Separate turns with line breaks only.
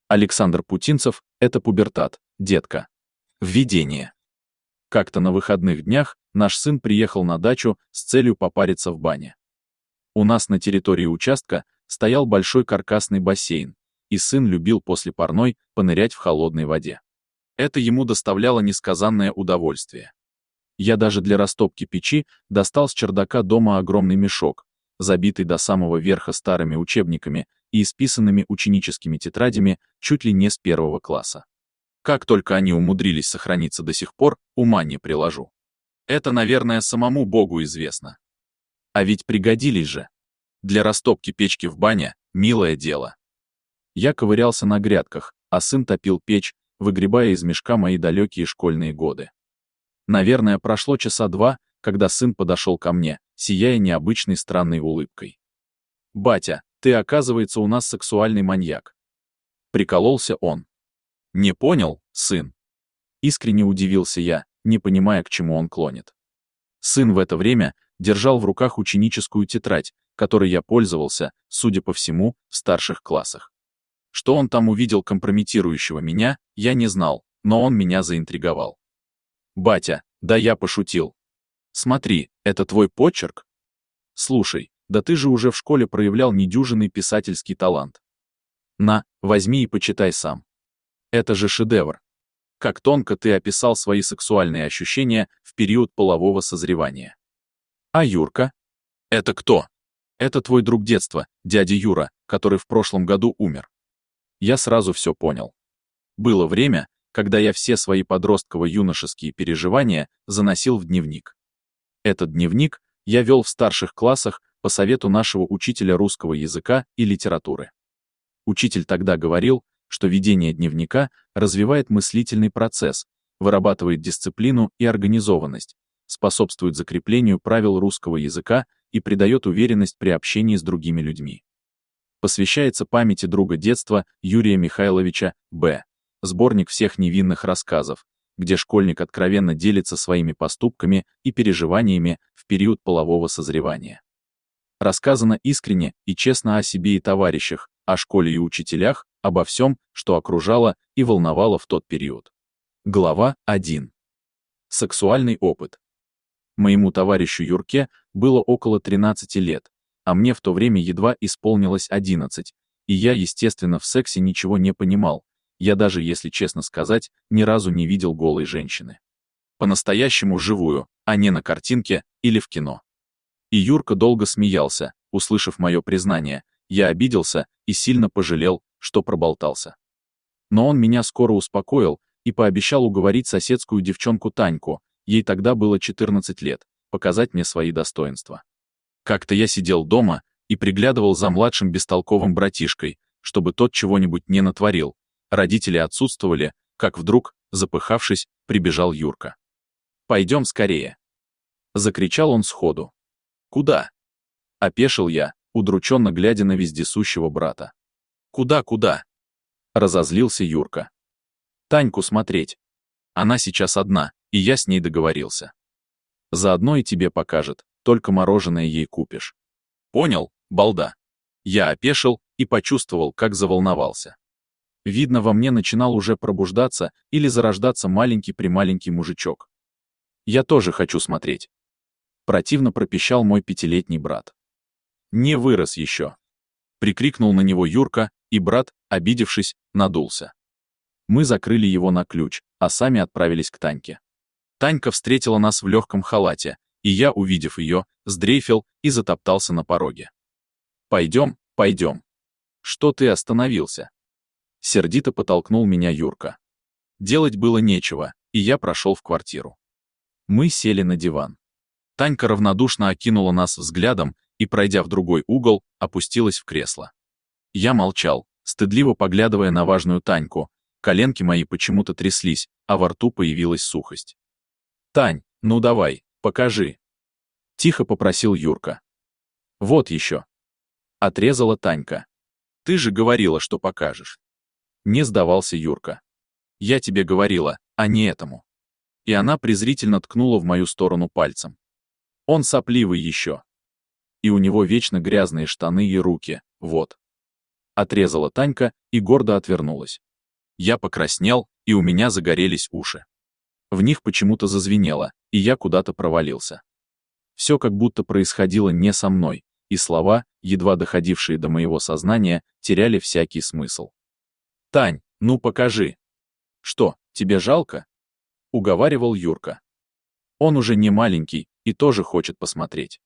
Александр Путинцев – это пубертат, детка. Введение. Как-то на выходных днях наш сын приехал на дачу с целью попариться в бане. У нас на территории участка стоял большой каркасный бассейн, и сын любил после парной понырять в холодной воде. Это ему доставляло несказанное удовольствие. Я даже для растопки печи достал с чердака дома огромный мешок, забитый до самого верха старыми учебниками и исписанными ученическими тетрадями чуть ли не с 1 класса. Как только они умудрились сохраниться до сих пор, ума не приложу. Это, наверное, самому Богу известно. А ведь пригодились же. Для растопки печки в бане — милое дело. Я ковырялся на грядках, а сын топил печь, выгребая из мешка мои далекие школьные годы. Наверное, прошло часа 2, когда сын подошел ко мне, сияя необычной странной улыбкой. «Батя, ты, оказывается, у нас сексуальный маньяк». Прикололся он. «Не понял, сын?» Искренне удивился я, не понимая, к чему он клонит. Сын в это время держал в руках ученическую тетрадь, которой я пользовался, судя по всему, в старших классах. Что он там увидел компрометирующего меня, я не знал, но он меня заинтриговал. «Батя, да я пошутил. Смотри, это твой почерк? Слушай, да ты же уже в школе проявлял недюжинный писательский талант. На, возьми и почитай сам. Это же шедевр. Как тонко ты описал свои сексуальные ощущения в период полового созревания. А Юрка? Это кто? Это твой друг детства, дядя Юра, который в прошлом году умер. Я сразу все понял. Было время, когда я все свои подростково-юношеские переживания заносил в дневник. Этот дневник я вел в старших классах по совету нашего учителя русского языка и литературы. Учитель тогда говорил, что ведение дневника развивает мыслительный процесс, вырабатывает дисциплину и организованность, способствует закреплению правил русского языка и придает уверенность при общении с другими людьми. Посвящается памяти друга детства Юрия Михайловича Б. Сборник всех невинных рассказов, где школьник откровенно делится своими поступками и переживаниями в период полового созревания. Рассказано искренне и честно о себе и товарищах, о школе и учителях, обо всем, что окружало и волновало в тот период. Глава 1. Сексуальный опыт. Моему товарищу Юрке было около 13 лет, а мне в то время едва исполнилось 11, и я, естественно, в сексе ничего не понимал. Я даже, если честно сказать, ни разу не видел голой женщины. По-настоящему живую, а не на картинке или в кино. И Юрка долго смеялся, услышав мое признание. Я обиделся и сильно пожалел, что проболтался. Но он меня скоро успокоил и пообещал уговорить соседскую девчонку Таньку, ей тогда было 14 лет, показать мне свои достоинства. Как-то я сидел дома и приглядывал за младшим бестолковым братишкой, чтобы тот чего-нибудь не натворил. Родители отсутствовали, как вдруг, запыхавшись, прибежал Юрка. «Пойдем скорее!» Закричал он сходу. «Куда?» Опешил я, удрученно глядя на вездесущего брата. «Куда?» Разозлился Юрка. «Таньку смотреть. Она сейчас одна, и я с ней договорился. Заодно и тебе покажет, только мороженое ей купишь. Понял, балда?» Я опешил и почувствовал, как заволновался. Видно, во мне начинал уже пробуждаться или зарождаться маленький-прималенький мужичок. «Я тоже хочу смотреть», — противно пропищал мой 5-летний брат. «Не вырос еще», — прикрикнул на него Юрка, и брат, обидевшись, надулся. Мы закрыли его на ключ, а сами отправились к Таньке. Танька встретила нас в легком халате, и я, увидев ее, сдрейфил и затоптался на пороге. «Пойдем, пойдем. Что ты остановился?» Сердито потолкнул меня Юрка. Делать было нечего, и я прошел в квартиру. Мы сели на диван. Танька равнодушно окинула нас взглядом и, пройдя в другой угол, опустилась в кресло. Я молчал, стыдливо поглядывая на важную Таньку. Коленки мои почему-то тряслись, а во рту появилась сухость. «Тань, ну давай, покажи!» Тихо попросил Юрка. «Вот еще!» Отрезала Танька. «Ты же говорила, что покажешь!» Не сдавался Юрка. «Я тебе говорила, а не этому». И она презрительно ткнула в мою сторону пальцем. «Он сопливый еще. И у него вечно грязные штаны и руки, вот». Отрезала Танька и гордо отвернулась. Я покраснел, и у меня загорелись уши. В них почему-то зазвенело, и я куда-то провалился. Все как будто происходило не со мной, и слова, едва доходившие до моего сознания, теряли всякий смысл. «Тань, ну покажи!» «Что, тебе жалко?» — уговаривал Юрка. Он уже не маленький и тоже хочет посмотреть.